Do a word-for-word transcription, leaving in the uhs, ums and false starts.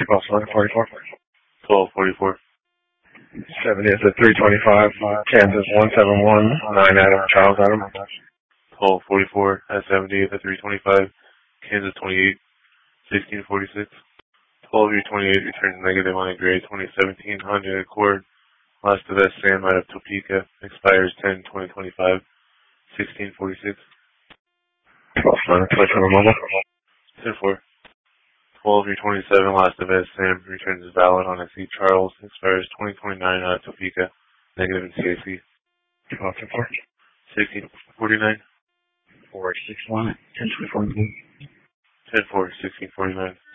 twelve forty-four. twelve forty-four. seventieth at three twenty-five, Kansas one seven one, nine Adam, Charles Adam. twelve forty-four at seventieth at three twenty-five, Kansas twenty-eight, sixteen forty-six. twelve U twenty-eight returns negative on a gray twenty seventeen Honda Accord. Last of S Sam out of Topeka, expires ten twenty twenty-five, sixteen forty-six. twelve nine, twenty-seven mobile. ten four. twelve U twenty-seven, last of S Sam returns valid on a C Charles, expires twenty twenty-nine out of Topeka, negative in C A C. twelve four. sixteen forty-nine. four six one, ten twenty-four. ten four, sixteen forty-nine.